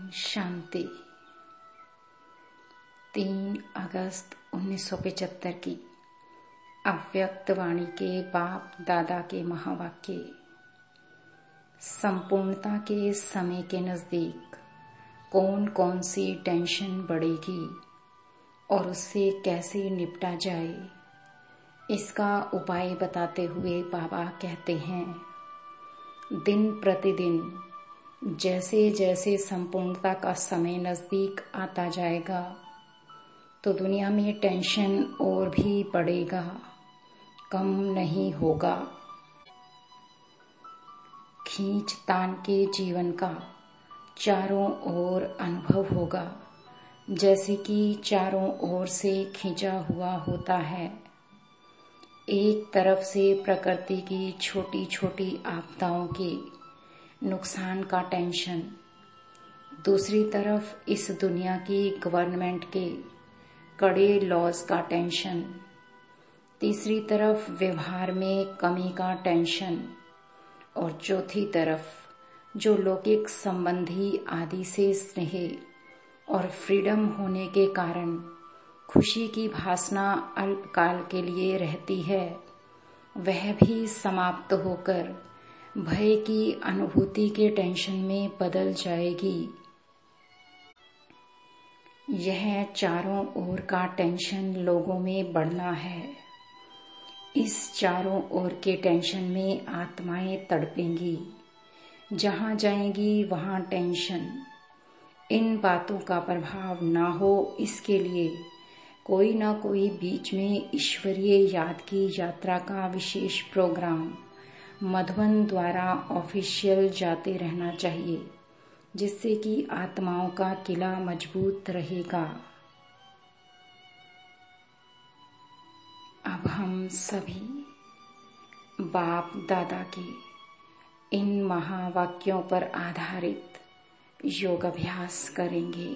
शांति। 3 अगस्त 1975 की अव्यक्त वाणी के बाप दादा के महावाक्य। संपूर्णता के समय के नजदीक कौन कौन सी टेंशन बढ़ेगी और उससे कैसे निपटा जाए, इसका उपाय बताते हुए बाबा कहते हैं, दिन प्रतिदिन जैसे जैसे संपूर्णता का समय नजदीक आता जाएगा तो दुनिया में टेंशन और भी बढ़ेगा, कम नहीं होगा। खींचतान के जीवन का चारों ओर अनुभव होगा, जैसे कि चारों ओर से खींचा हुआ होता है। एक तरफ से प्रकृति की छोटी छोटी आपदाओं के नुकसान का टेंशन, दूसरी तरफ इस दुनिया की गवर्नमेंट के कड़े लॉज का टेंशन, तीसरी तरफ व्यवहार में कमी का टेंशन और चौथी तरफ जो लौकिक संबंधी आदि से स्नेह और फ्रीडम होने के कारण खुशी की भासना अल्पकाल के लिए रहती है, वह भी समाप्त होकर भय की अनुभूति के टेंशन में बदल जाएगी। यह चारों ओर का टेंशन लोगों में बढ़ना है। इस चारों ओर के टेंशन में आत्माएं तड़पेंगी, जहां जाएंगी वहां टेंशन। इन बातों का प्रभाव ना हो, इसके लिए कोई ना कोई बीच में ईश्वरीय याद की यात्रा का विशेष प्रोग्राम मधुबन द्वारा ऑफिशियल जाते रहना चाहिए, जिससे कि आत्माओं का किला मजबूत रहेगा। अब हम सभी बाप दादा के इन महावाक्यों पर आधारित योग अभ्यास करेंगे।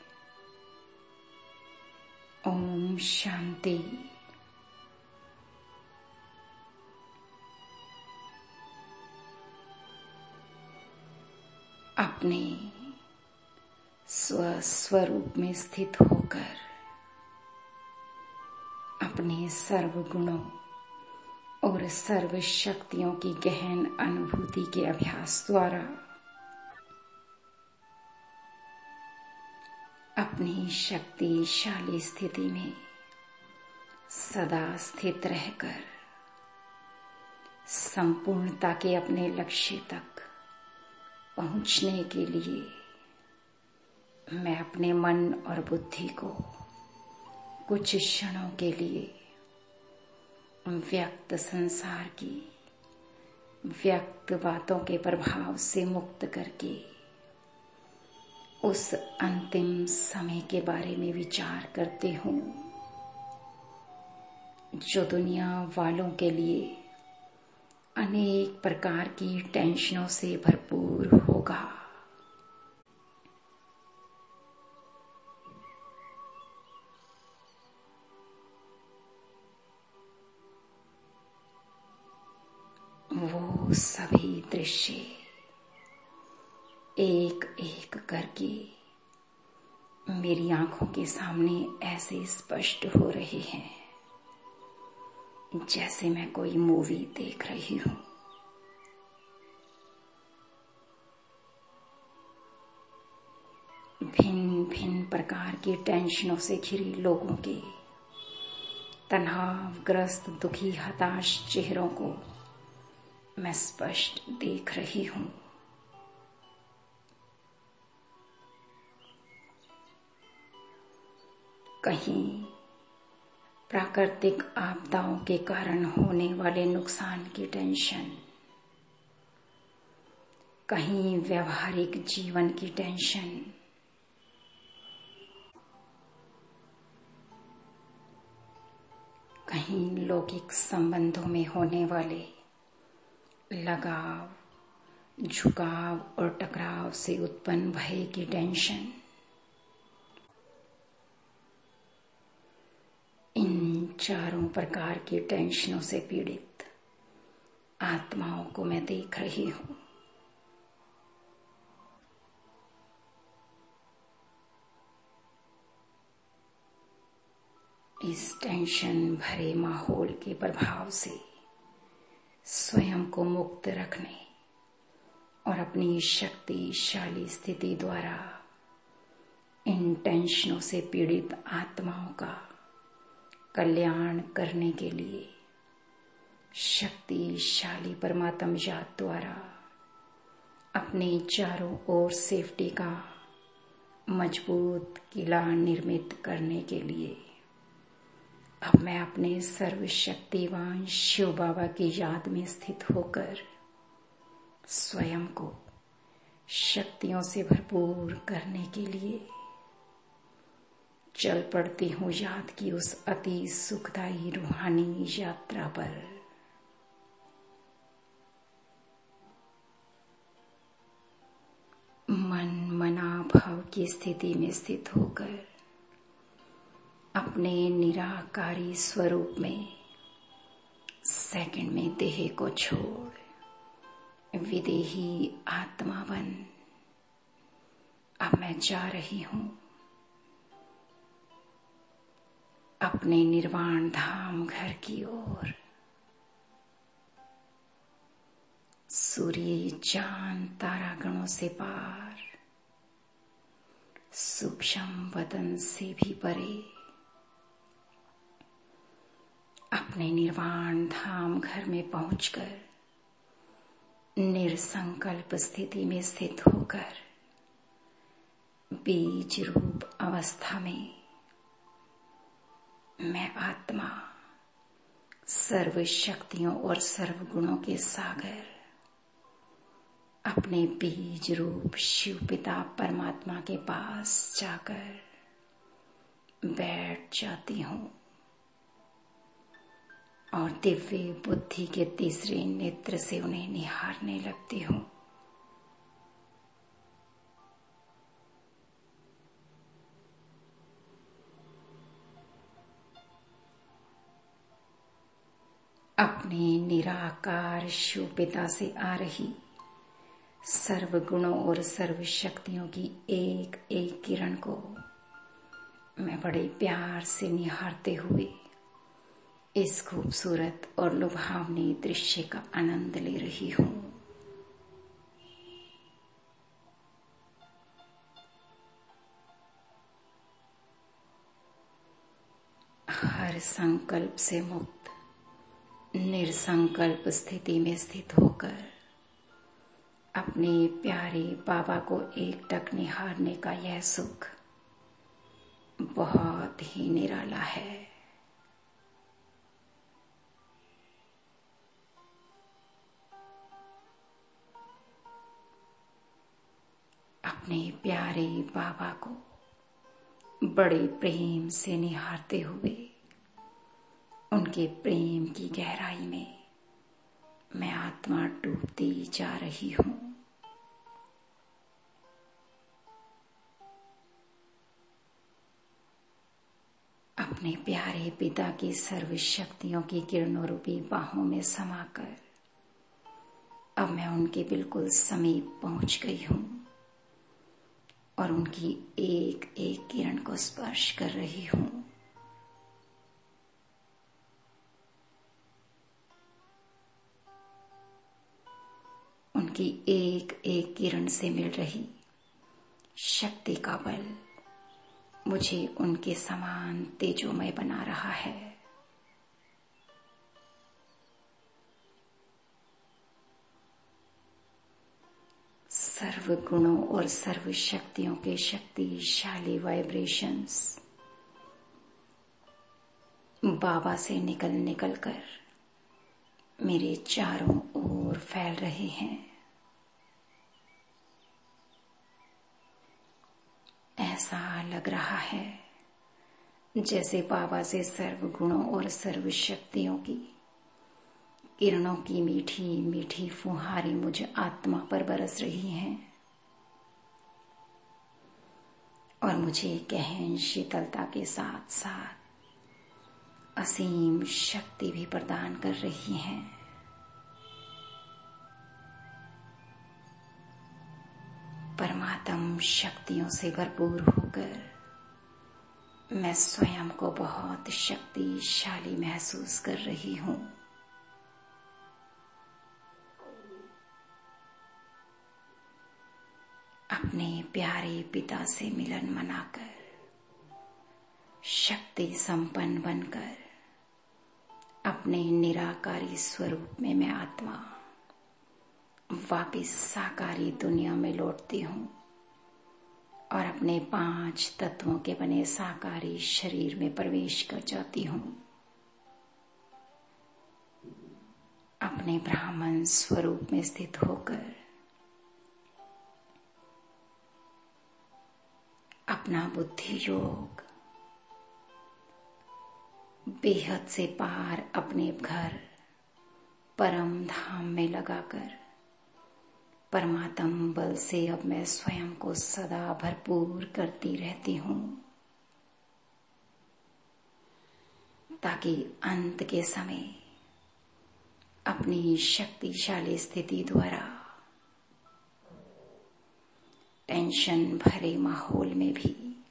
ओम शांति। अपने स्वस्वरूप में स्थित होकर अपने सर्व गुणों और सर्व शक्तियों की गहन अनुभूति के अभ्यास द्वारा अपनी शक्तिशाली स्थिति में सदा स्थित रहकर संपूर्णता के अपने लक्ष्य तक पहुंचने के लिए मैं अपने मन और बुद्धि को कुछ क्षणों के लिए व्यक्त संसार की व्यक्त बातों के प्रभाव से मुक्त करके उस अंतिम समय के बारे में विचार करते हूँ, जो दुनिया वालों के लिए अनेक प्रकार की टेंशनों से भरपूर होगा। वो सभी दृश्य एक एक करके मेरी आंखों के सामने ऐसे स्पष्ट हो रहे हैं, जैसे मैं कोई मूवी देख रही हूँ। भिन्न भिन्न प्रकार की टेंशनों से घिरी लोगों के तनावग्रस्त दुखी हताश चेहरों को मैं स्पष्ट देख रही हूँ। कहीं प्राकृतिक आपदाओं के कारण होने वाले नुकसान की टेंशन, कहीं व्यवहारिक जीवन की टेंशन, कहीं लौकिक संबंधों में होने वाले लगाव, झुकाव और टकराव से उत्पन्न भय की टेंशन। इन चारों प्रकार की टेंशनों से पीड़ित आत्माओं को मैं देख रही हूँ। इस टेंशन भरे माहौल के प्रभाव से स्वयं को मुक्त रखने और अपनी शक्तिशाली स्थिति द्वारा इन टेंशनों से पीड़ित आत्माओं का कल्याण करने के लिए शक्तिशाली परमात्म याद द्वारा अपने चारों ओर सेफ्टी का मजबूत किला निर्मित करने के लिए अब मैं अपने सर्वशक्तिवान शिव बाबा की याद में स्थित होकर स्वयं को शक्तियों से भरपूर करने के लिए चल पड़ती हूँ याद की उस अति सुखदायी रूहानी यात्रा पर। मन मना भाव की स्थिति में स्थित होकर अपने निराकारी स्वरूप में सेकंड में देह को छोड़ विदेही आत्मा बन अब मैं जा रही हूँ अपने निर्वाण धाम घर की ओर। सूर्य चांद तारागणों से पार सूक्ष्म वतन से भी परे अपने निर्वाण धाम घर में पहुंचकर निर्संकल्प स्थिति में स्थित होकर बीज रूप अवस्था में मैं आत्मा सर्व शक्तियों और सर्व गुणों के सागर अपने बीज रूप शिव पिता परमात्मा के पास जाकर बैठ जाती हूँ और दिव्य बुद्धि के तीसरे नेत्र से उन्हें निहारने लगती हूँ। अपने निराकार शिव पिता से आ रही सर्व गुणों और सर्व शक्तियों की एक एक किरण को मैं बड़े प्यार से निहारते हुए इस खूबसूरत और लुभावने दृश्य का आनंद ले रही हूँ। हर संकल्प से मुक्त निर्संकल्प स्थिति में स्थित होकर अपने प्यारे बाबा को एकटक निहारने का यह सुख बहुत ही निराला है। अपने प्यारे बाबा को बड़े प्रेम से निहारते हुए उनके प्रेम की गहराई में मैं आत्मा डूबती जा रही हूँ। अपने प्यारे पिता की सर्व शक्तियों की किरणों रूपी बाहों में समाकर अब मैं उनके बिल्कुल समीप पहुंच गई हूँ और उनकी एक एक किरण को स्पर्श कर रही हूँ। उनकी एक एक किरण से मिल रही शक्ति का बल मुझे उनके समान तेजोमय बना रहा है। सर्व गुणों और सर्व शक्तियों के शक्तिशाली वाइब्रेशंस बाबा से निकल कर मेरे चारों ओर फैल रहे हैं। ऐसा लग रहा है जैसे बाबा से सर्व गुणों और सर्व शक्तियों की किरणों की मीठी मीठी फुहारें मुझ आत्मा पर बरस रही हैं और मुझे गहन शीतलता के साथ साथ असीम शक्ति भी प्रदान कर रही हैं। परमात्म शक्तियों से भरपूर होकर मैं स्वयं को बहुत शक्तिशाली महसूस कर रही हूँ। अपने प्यारे पिता से मिलन मनाकर शक्ति संपन्न बनकर अपने निराकारी स्वरूप में मैं आत्मा वापिस साकारी दुनिया में लौटती हूँ और अपने 5 तत्वों के बने साकारी शरीर में प्रवेश कर जाती हूँ। अपने ब्राह्मण स्वरूप में स्थित होकर अपना बुद्धि योग बेहद से पार अपने घर परम धाम में लगाकर परमात्म बल से अब मैं स्वयं को सदा भरपूर करती रहती हूँ, ताकि अंत के समय अपनी शक्तिशाली स्थिति द्वारा टेंशन भरे माहौल में भी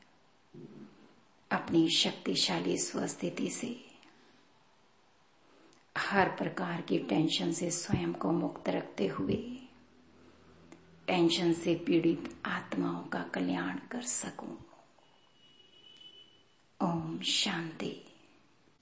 अपनी शक्तिशाली स्वस्थिति से हर प्रकार की टेंशन से स्वयं को मुक्त रखते हुए टेंशन से पीड़ित आत्माओं का कल्याण कर सकूं। ओम शांति।